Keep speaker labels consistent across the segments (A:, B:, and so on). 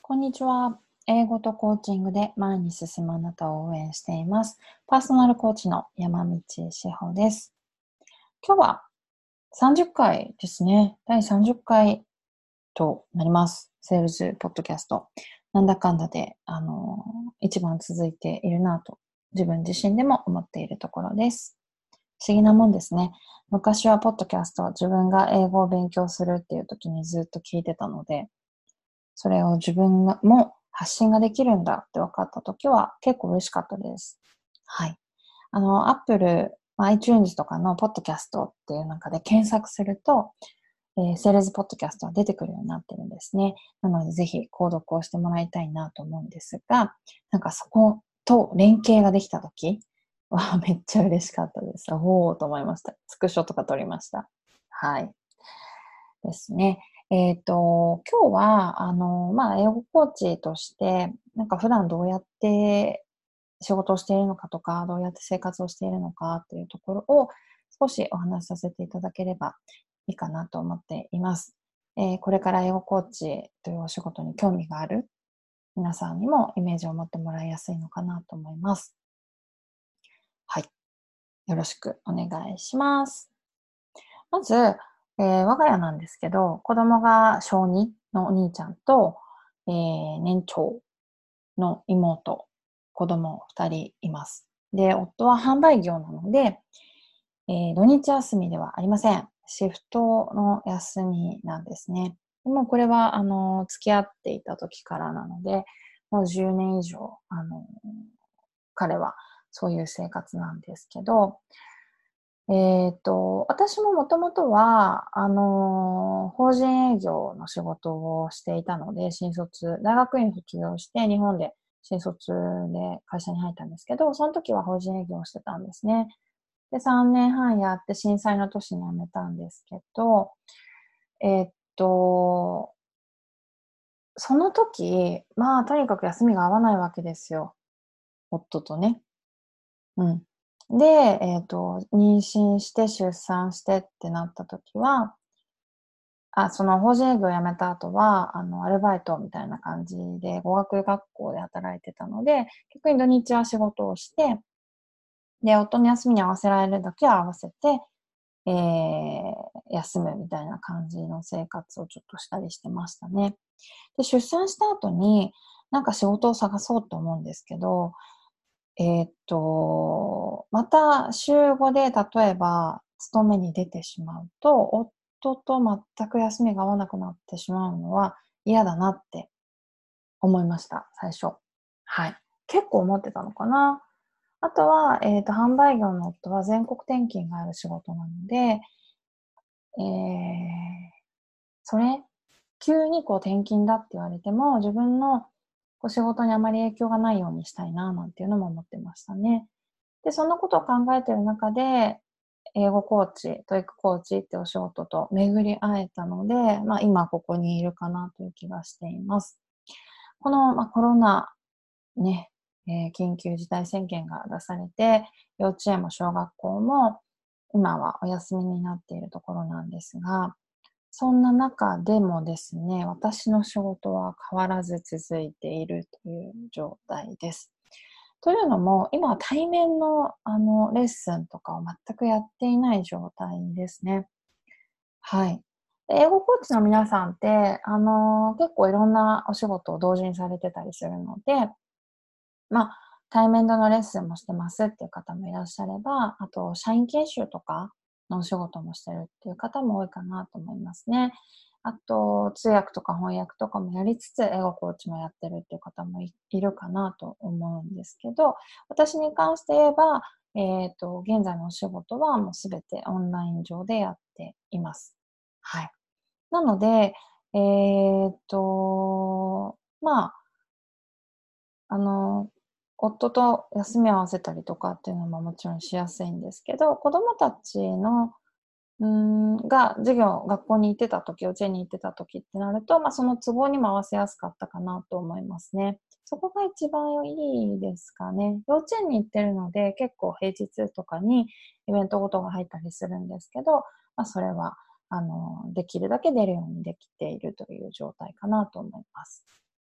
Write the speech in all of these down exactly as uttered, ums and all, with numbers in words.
A: こんにちは。英語とコーチングで前に進むあなたを応援しています。パーソナルコーチの山道志保です。今日はさんじゅっかいですね。だいさんじゅっかいとなります。セールスポッドキャスト。なんだかんだで、あの、一番続いているなと自分自身でも思っているところです。不思議なもんですね。昔はポッドキャストを自分が英語を勉強するっていう時にずっと聞いてたので、それを自分がも発信ができるんだって分かったときは結構嬉しかったです。はい。あの、Apple、iTunes とかのポッドキャストっていう中で検索すると、えー、セールスポッドキャストが出てくるようになってるんですね。なので、ぜひ購読をしてもらいたいなと思うんですが、なんかそこと連携ができたときはめっちゃ嬉しかったです。おーと思いました。スクショとか撮りました。はい。ですね。えっと、今日は、あの、まあ、英語コーチとして、なんか普段どうやって仕事をしているのかとか、どうやって生活をしているのかというところを少しお話しさせていただければいいかなと思っています。えーこれから英語コーチというお仕事に興味がある皆さんにもイメージを持ってもらいやすいのかなと思います。はい。よろしくお願いします。まず、えー我が家なんですけど、子供が小にのお兄ちゃんと、えー年長の妹、子供ふたりいます。で、夫は販売業なので、えー土日休みではありません。シフトの休みなんですね。もうこれは、あの、付き合っていた時からなので、もうじゅうねん以上、あの、彼はそういう生活なんですけど、えっと、私ももともとは、あの、法人営業の仕事をしていたので、新卒、大学院卒業して日本で新卒で会社に入ったんですけど、その時は法人営業をしてたんですね。で、さんねんはんやって震災の年に辞めたんですけど、えっと、その時、まあ、とにかく休みが合わないわけですよ。夫とね。うん。で、えっと、妊娠して出産してってなった時は、あ、その法人営業を辞めた後は、あの、アルバイトみたいな感じで、語学学校で働いてたので、逆に土日は仕事をして、で、夫の休みに合わせられるだけは合わせて、えー、休むみたいな感じの生活をちょっとしたりしてましたね。で、出産した後に、なんか仕事を探そうと思うんですけど、えーっと、また週ごで例えば勤めに出てしまうと、夫と全く休みが合わなくなってしまうのは嫌だなって思いました、最初。はい。結構思ってたのかな。あとは、えーっと、販売業の夫は全国転勤がある仕事なので、えー、それ、急にこう転勤だって言われても、自分のこう仕事にあまり影響がないようにしたいな、なんていうのも思ってましたね。で、そのことを考えている中で、英語コーチ、トイックコーチってお仕事と巡り会えたので、まあ今ここにいるかなという気がしています。この、まあ、コロナね、えー緊急事態宣言が出されて、幼稚園も小学校も今はお休みになっているところなんですが、そんな中でもですね、私の仕事は変わらず続いているという状態です。というのも、今は対面のあのレッスンとかを全くやっていない状態ですね。はい。英語コーチの皆さんって、あの、結構いろんなお仕事を同時にされてたりするので、まあ、対面でのレッスンもしてますっていう方もいらっしゃれば、あと、社員研修とかのお仕事もしてるっていう方も多いかなと思いますね。あと、通訳とか翻訳とかもやりつつ、英語コーチもやってるっていう方も い, いるかなと思うんですけど、私に関して言えば、えっと、現在のお仕事はもうすべてオンライン上でやっています。はい。なので、えっと、まあ、あの、夫と休み合わせたりとかっていうのももちろんしやすいんですけど、子供たちの、うーん、が授業、学校に行ってた時、幼稚園に行ってた時ってなると、まあ、その都合にも合わせやすかったかなと思いますね。そこが一番いいですかね。幼稚園に行ってるので、結構平日とかにイベントごとが入ったりするんですけど、まあ、それは、あの、できるだけ出るようにできているという状態かなと思います。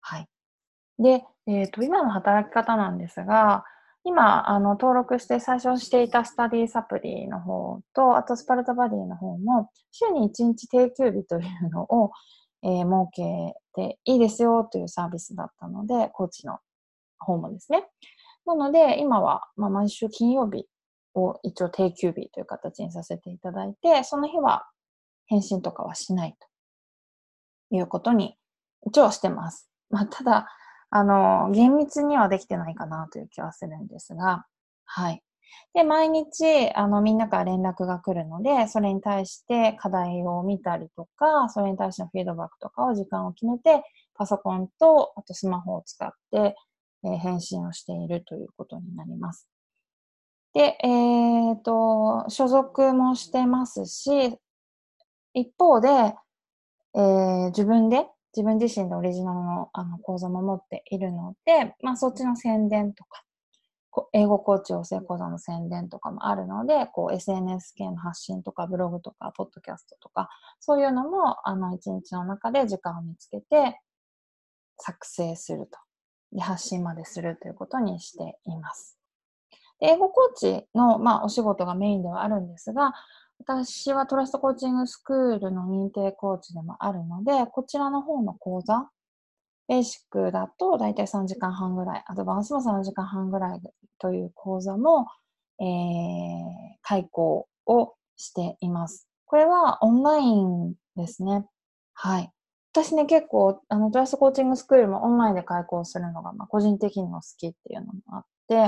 A: はい。で、えっと、今の働き方なんですが、今、あの、登録して最初していたスタディサプリの方と、あとスパルタバディの方も、週にいちにち定休日というのを、えー設けていいですよというサービスだったので、コーチの方もですね。なので、今は、まあ、毎週金曜日を一応定休日という形にさせていただいて、その日は返信とかはしないということに、一応はしてます。まあ、ただ、あの、厳密にはできてないかなという気はするんですが、はい。で、毎日、あの、みんなから連絡が来るので、それに対して課題を見たりとか、それに対してのフィードバックとかを時間を決めて、パソコンと、あとスマホを使って、えー返信をしているということになります。で、えっと、所属もしてますし、一方で、えー自分で、自分自身でオリジナルのあの講座も持っているので、まあそっちの宣伝とか、こ英語コーチ養成講座の宣伝とかもあるので、こう エスエヌエス 系の発信とかブログとかポッドキャストとか、そういうのもあの一日の中で時間を見つけて作成すると。で、発信までするということにしています。で英語コーチの、まあ、お仕事がメインではあるんですが、私はトラストコーチングスクールの認定コーチでもあるので、こちらの方の講座、ベーシックだとだいたいさんじかんはんぐらい、アドバンスもさんじかんはんぐらいという講座も、えー、開講をしています。これはオンラインですね。はい。私ね、結構、あの、トラストコーチングスクールもオンラインで開講するのが、まあ、個人的にも好きっていうのもあって、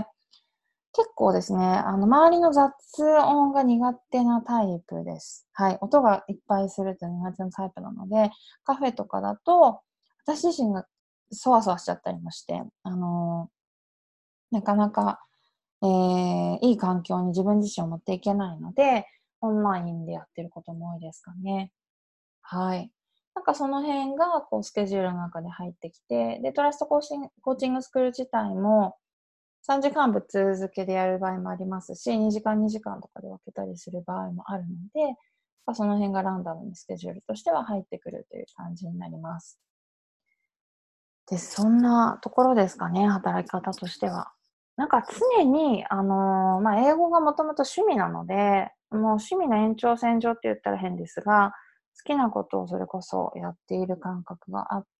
A: 結構ですね、あの、周りの雑音が苦手なタイプです。はい。音がいっぱいすると苦手なタイプなので、カフェとかだと、私自身がそわそわしちゃったりもして、あのーなかなか、えー、いい環境に自分自身を持っていけないので、オンラインでやってることも多いですかね。はい。なんかその辺が、こう、スケジュールの中で入ってきて、で、トラストコーチングコーチングスクール自体も、さんじかんぶっ続けでやる場合もありますし、にじかんにじかんとかで分けたりする場合もあるので、その辺がランダムにスケジュールとしては入ってくるという感じになります。で、そんなところですかね、働き方としては。なんか常に、あのーまあ、英語がもともと趣味なので、もう趣味の延長線上って言ったら変ですが、好きなことをそれこそやっている感覚があって、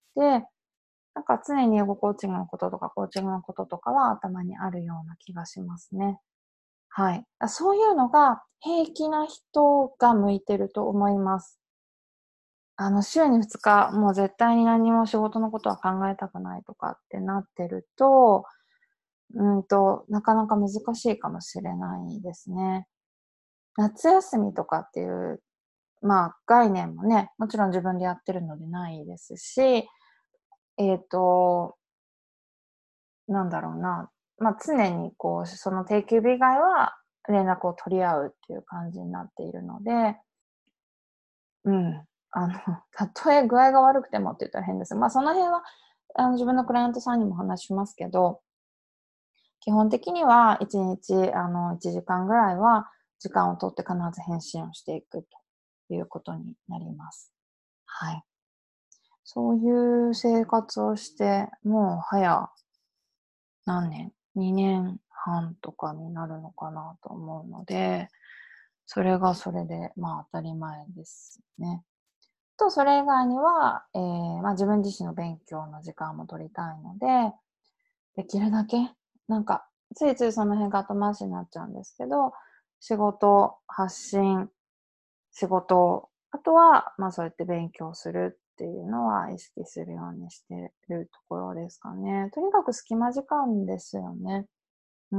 A: なんか常に英語コーチングのこととか、コーチングのこととかは頭にあるような気がしますね。はい。そういうのが平気な人が向いてると思います。あの、週にふつか、もう絶対に何も仕事のことは考えたくないとかってなってると、うんと、なかなか難しいかもしれないですね。夏休みとかっていう、まあ、概念もね、もちろん自分でやってるのでないですし、えっと、なんだろうな、まあ、常にこう、その定休日以外は連絡を取り合うっていう感じになっているので、うん。あの、たとえ具合が悪くてもって言ったら変です。まあ、その辺は、あの、自分のクライアントさんにも話しますけど、基本的にはいちにち、あの、いちじかんぐらいは時間を取って必ず返信をしていくということになります。はい。そういう生活をして、もう早何年 ?に 年半とかになるのかなと思うので、それがそれで、まあ当たり前ですね。と、それ以外には、えー、まあ自分自身の勉強の時間も取りたいので、できるだけ、なんか、ついついその辺が後回しになっちゃうんですけど、仕事、発信、仕事、あとは、まあそうやって勉強するっていうのは意識するようにしてるところですかね。とにかく隙間時間ですよね。うん。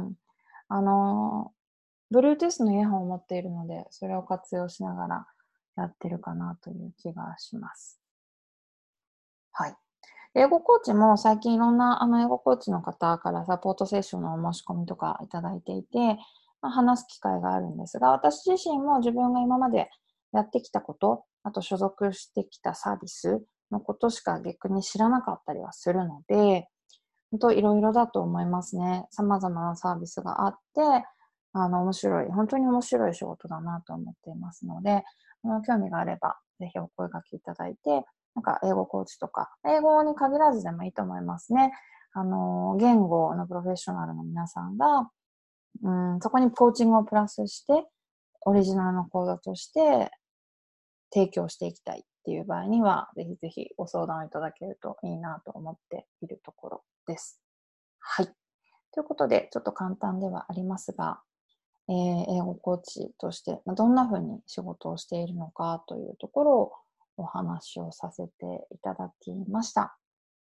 A: あの、Bluetooth のイヤホンを持っているので、それを活用しながらやってるかなという気がします。はい。英語コーチも最近いろんなあの英語コーチの方からサポートセッションのお申し込みとかいただいていて、まあ、話す機会があるんですが、私自身も自分が今までやってきたこと、あと所属してきたサービスのことしか逆に知らなかったりはするので、本当いろいろだと思いますね。様々なサービスがあって、あの、面白い、本当に面白い仕事だなと思っていますので、あの興味があれば、ぜひお声掛けいただいて、 なんか英語コーチとか、英語に限らずでもいいと思いますね。あの、言語のプロフェッショナルの皆さんが、うん、そこにコーチングをプラスして、オリジナルの講座として提供していきたいっていう場合には、ぜひぜひご相談いただけるといいなと思っているところです。はい。ということで、ちょっと簡単ではありますが、えー、英語コーチとして、どんな風に仕事をしているのかというところをお話をさせていただきました。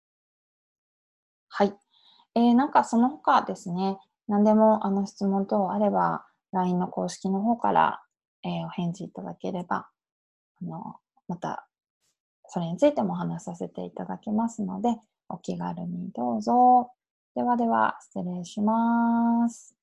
A: はい。えー、なんかその他ですね、何でもあの質問等あれば、ライン の公式の方から、えー、お返事いただければ、あの、またそれについてもお話しさせていただきますので、お気軽にどうぞ。ではでは、失礼します。